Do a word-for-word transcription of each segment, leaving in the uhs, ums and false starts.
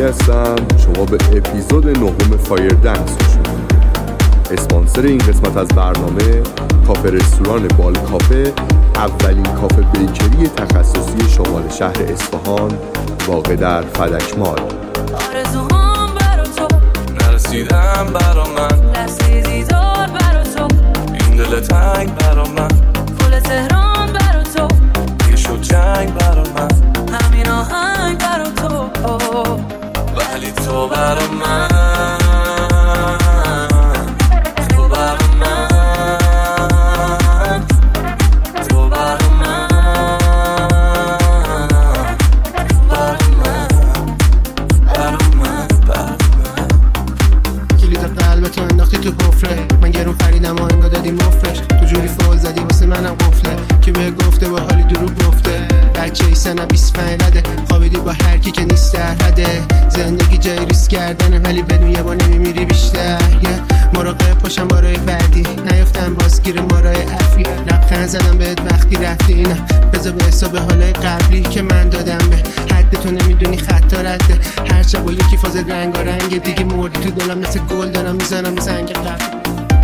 هستم. شما به اپیزود نهم فایر دنس گوش می‌کنید. اسپانسر این قسمت از برنامه کافه رستوران بال کافه، اولین کافه بیکری تخصصی شمال شهر اصفهان واقع در فدک مال. آرزوهام برا تو نرسیدم برا من، لحظه دیدار برا تو، این دل تنگ برا من، گل تهران برا تو، یه شد جنگ برا من، همین آهنگ برا تو، ولی تو برا من، تو برا من، تو برا من، برا من، برا من، برا من. کلید قلبتو انداختی تو حفره، من گرون خریدم و انگا دادی مفرش، تو جوری فول زدی واسه منم قفله، که به گفته با حالی دروغ گفته، بچه ای سنه بیست پنج لده، خوابیدی با هر کی که نیست در حده، زندگی جای ریسک کردنه ولی بدون یه با نمیمیری بیشتر، yeah. مراقب باشم برای بعدی، نیفتم بازگیر مارای افی، لبخند زدم بهت وقتی رفتی، اینا بذار به حساب حالای قبلی که من دادم به حد تو، نمیدونی خطا رده، هر شب با یکی فاز رنگا رنگ دیگه، مردی تو دلم مثل گل دارم میزنم زنگ قبل.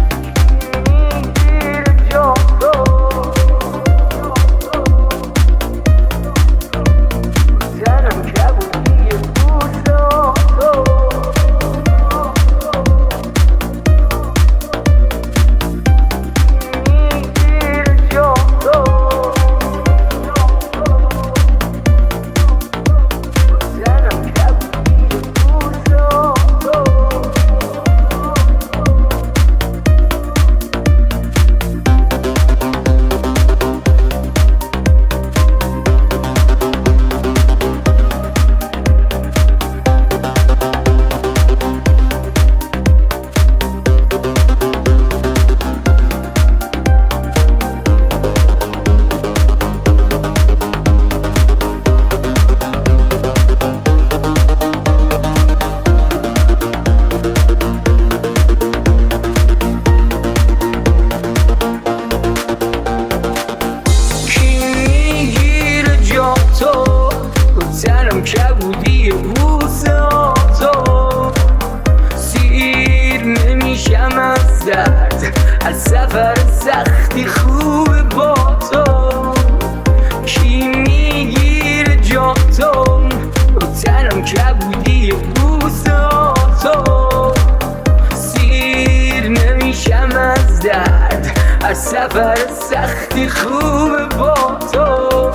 سفر سختی خوبه با تو،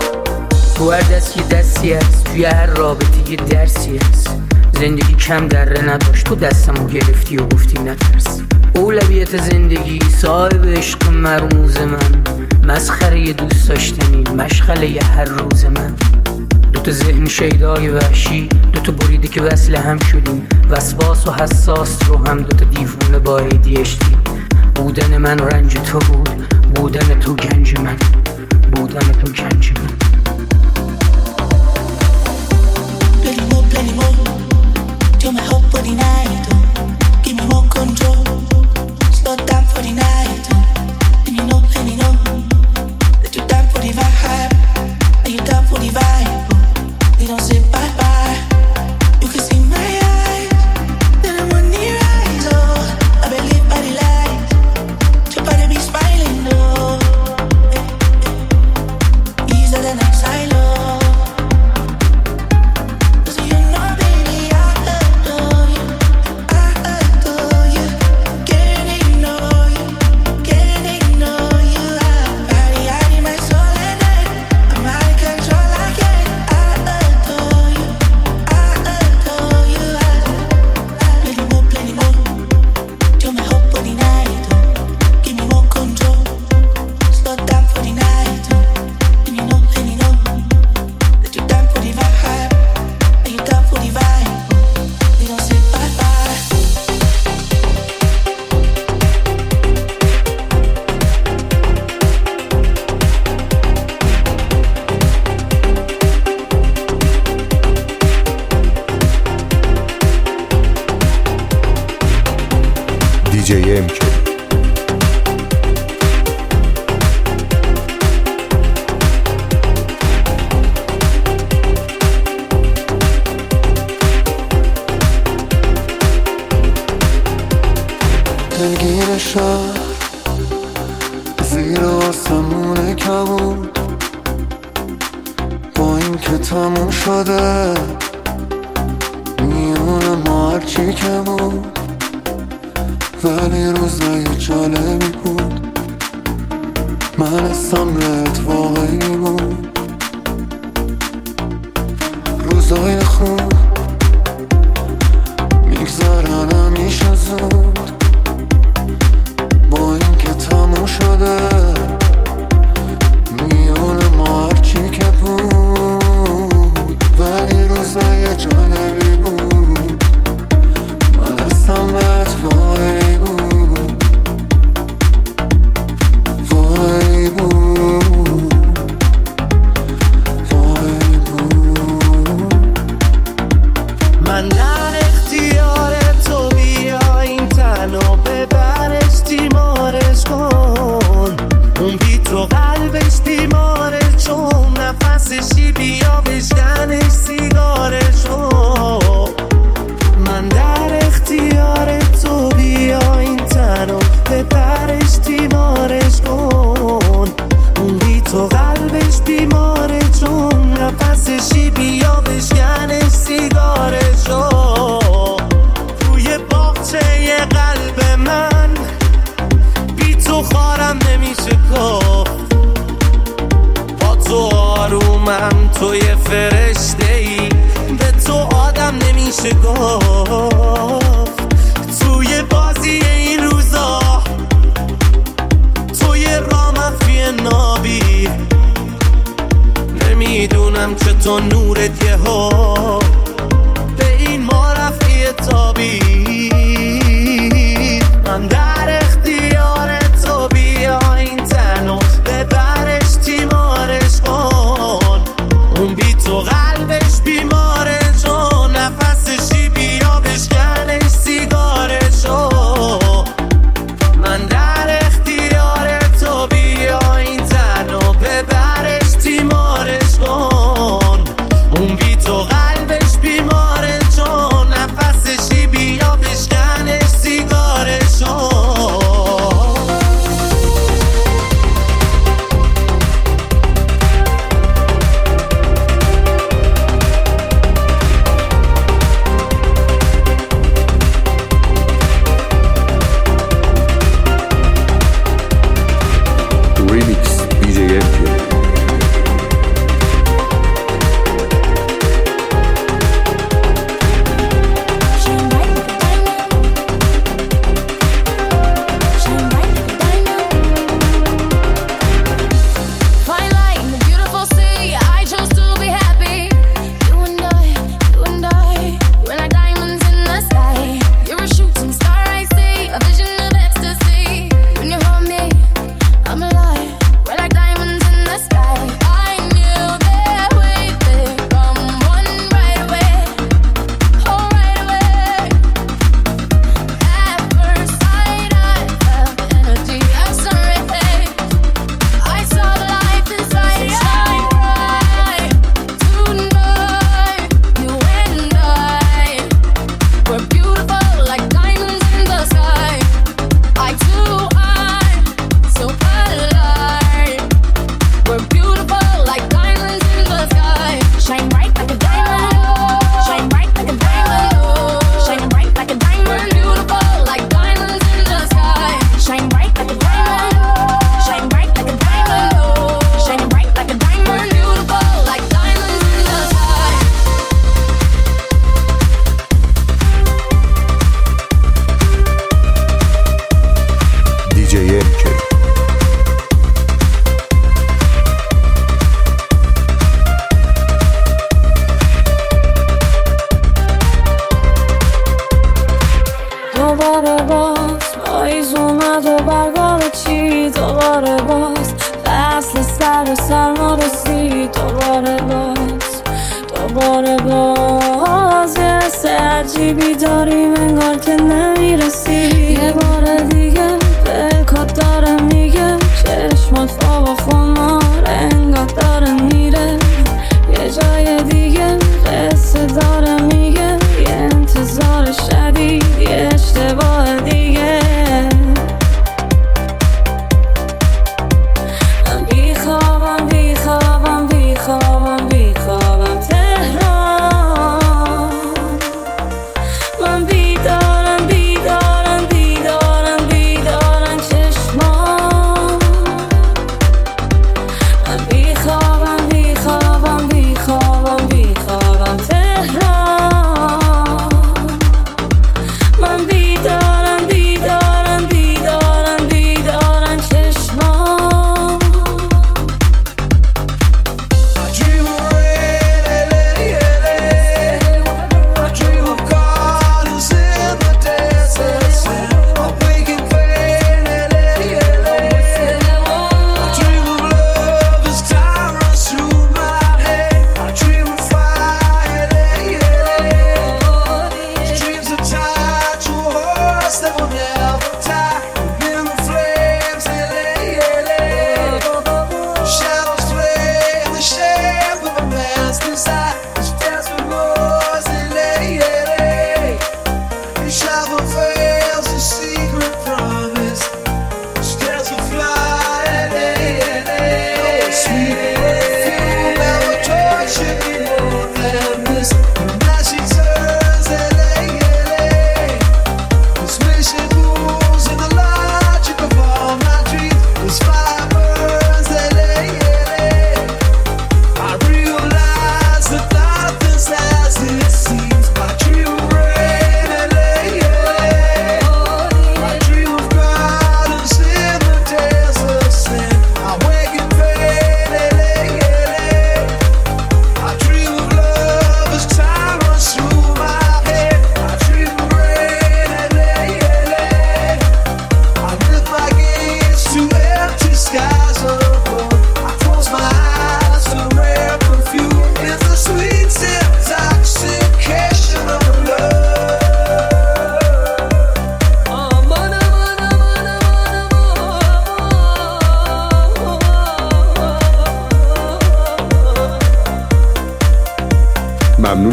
تو هر دست یه دستی هست، توی هر رابطه یه درسی هست، زندگی کم دره نداشت، تو دستمو گرفتی و گفتی نترس، اولویت زندگی صاحب عشق مرموز من، مسخره یه دوست داشتنی، مشغله یه هر روز من، دوتا ذهن شیدای وحشی، دوتا بریده که وصل هم شدیم، وسواس و حساس رو هم دوتا دیوونه با ای دی اچ دی، بودن من رنج تو بود، بودن تو گنج من، بودن تو گنج من. Plenty more, plenty more. You're my hope for the night. Oh. Give me more control. Slow down for the night. Oh. And you know, and you know that you're down for the vibe. Are you down for the vibe? Oh. We don't say bye bye. You can see my eyes. Then I want the rise. Oh, I believe by the light. Your body be smiling. Oh, easier than a silo. دی جی ام کی. آسمون کبود با این که تموم شده میون ما هرچی که بود ولی روزای جالبی بود من استمرت واقعی بود روزای خوب میگذرن همیشه زود با این که تموم شده میون ما هرچی که بود ولی روزای جالبی بود من استمرت واقعی بود واقعی بود واقعی بود من در اختیار تو بیا این تنو ببرش تیمارش کن اون بی تو قلبش بیماره چون نفسشی بیا بشکنش سیگارش کن من در اختیار تو بیا این تنو ببرش تیمارش کن اون بی تو قلبش بیماره چون نفسشی بیا بشکنش سیگارش کن توی باغچه قلب من بی تو خارم نمیشه گفت با تو آرومم توی فرشته ای به تو آدم نمیشه گفت توی بازی این روزا توی رامفی نابی نمیدونم که تو نورت یه ها به این ما رفتی تابی من در اختیار تو بیا این تنو ببرش تیمارش کن اون بی تو قلبش بیماره چون نفسشی بیا بشکنش سیگارشو من در اختیار تو بیا این تنو ببرش تیمارش کن اون بی تو قلبش بیماره چون نفسشی بیا بشکنش سیگارشو Remix دی جی ام کی. Fine light in the beautiful sea. I chose to be happy. You and I, you and I, we're like diamonds in the sky. You're a shooting star, I see, a vision of ecstasy. When you hold me, I'm alive. We're like diamonds in the sky. I knew that we'd become one right away. Oh, right away. At first sight, I felt energy of sun rays. I saw the light inside you. Shine bright tonight. You and I, we're beautiful like diamonds in the sky. I too, I'm so alive. We're beautiful like diamonds in the sky. Shine bright like a diamond. Shine bright like a diamond. Shine bright like a diamond. Beautiful like diamonds in the sky. Shine bright like a diamond. Shine bright like a diamond. Shine bright like a diamond. Beautiful like diamonds in the sky. دی جی ام کی. دوباره باز پاییز اومد و برگا چی دوباره باز فصل سر سرما رسید دوباره باز دوباره باز یه حس عجیبی داریم انگار که نمیرسی یه بار دیگه بلکات داره میگه چشمات خواب و خمار انگار داره میره یه جای دیگه قصه داره میگه یه انتظار شدید یه اشتباه دیگه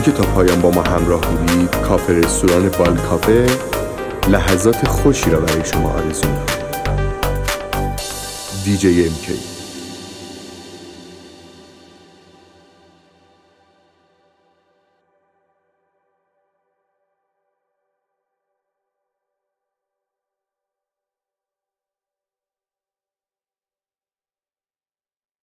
که تا پایان با ما همراه بودید. کافه رستوران بال کافه لحظات خوشی را برای شما آرزو می‌کند. دی جی ام کی